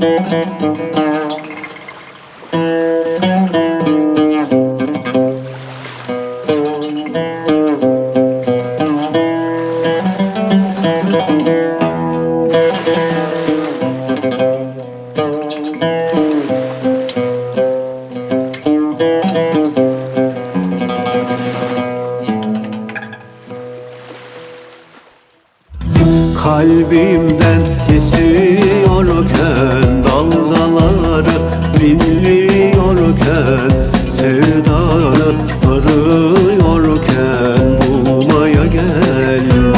Kalbimden esiyorken, dalgaları dinliyorken, sevdanı arıyorken bulmaya geldim.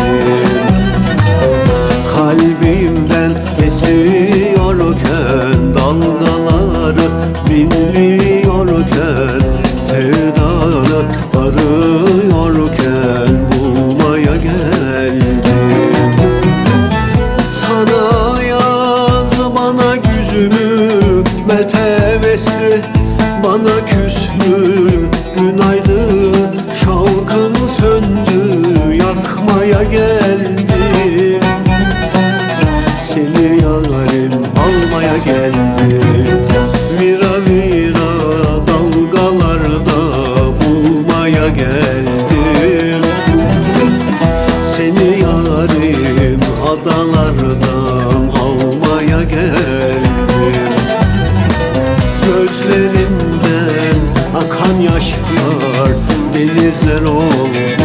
Kalbimden esiyorken, dalgaları dinliyorken, sevdanı arıyorken bulmaya geldim. Sana yaz, bana güzümü meltemesti, bana küs mü günaydın, şavkın söndü, yakmaya geldim. Seni yarim almaya geldim. Vira vira dalgalarda bulmaya geldim. Seni yarim adalardan almaya geldim. Gözlerimden akan yaşlar denizler oldu.